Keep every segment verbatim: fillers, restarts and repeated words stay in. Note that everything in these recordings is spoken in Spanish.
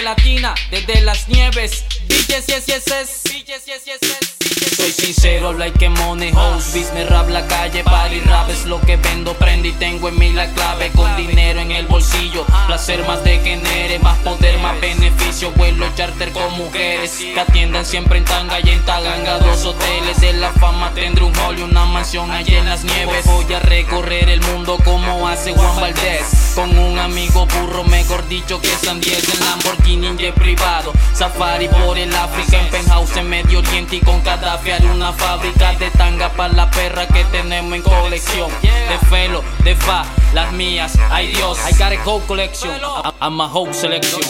latina, desde las nieves. Bitches, yes, yes, yes. Bitches, yes, yes, yes. Soy sincero, like money, house, business, rap, la calle, party, rap es lo que vendo, prendo y tengo en mí la clave. Con dinero en el bolsillo, placer más de genere, más poder, más beneficio. Vuelo charter con mujeres que atiendan siempre en tanga y en taganga. Dos hoteles de la fama, tendré un hall y una mansión allá en las nieves. Voy a recorrer el mundo como hace Juan Valdez, con un amigo burro, mejor dicho que San diez. En Lamborghini, en jet privado, safari por el África, en penthouse en Medio Oriente y con Gaddafi haré una fábrica de tanga para la perra que tenemos en colección. De Felo, de Fa, las mías, ay Dios, I got a whole collection, I'm a whole selection.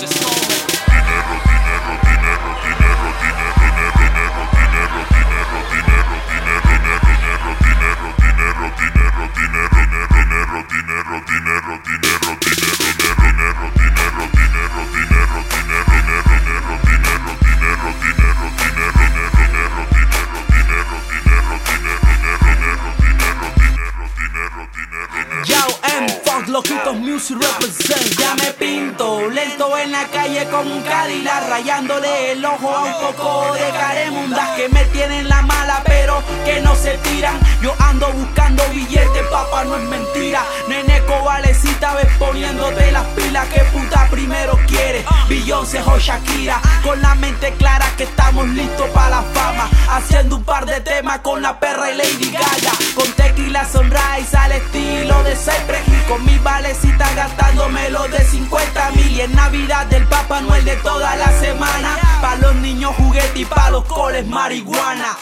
Loquitos Music represent. Ya me pinto lento en la calle con un Cadillac, rayándole el ojo a un poco de caremundas que me tienen la mala pero que no se tiran. Yo ando buscando billetes, papá, no es mentira. Nene Covalecita, ves poniéndote las pilas. ¿Qué puta primero quieres? Beyoncé o Shakira. Con la mente clara que estamos listos para la fama, haciendo un par de temas con la perra y Lady Gaga. Con Tequila Sunrise al estilo de Cypress Hill, con mi valecita gastándomelo de cincuenta mil. Y en Navidad del Papá Noel de toda la semana, pa' los niños juguete y pa' los coles marihuana.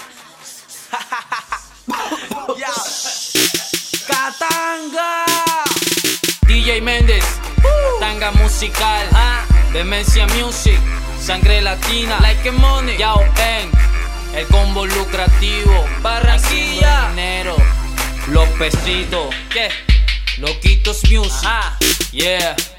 Katanga, D J Méndez, Tanga musical, Demencia Music, sangre latina, like money, Yao En, el combo lucrativo, Barranquilla, dinero, los pesitos, ¿qué? Loquitos Music, ah, yeah.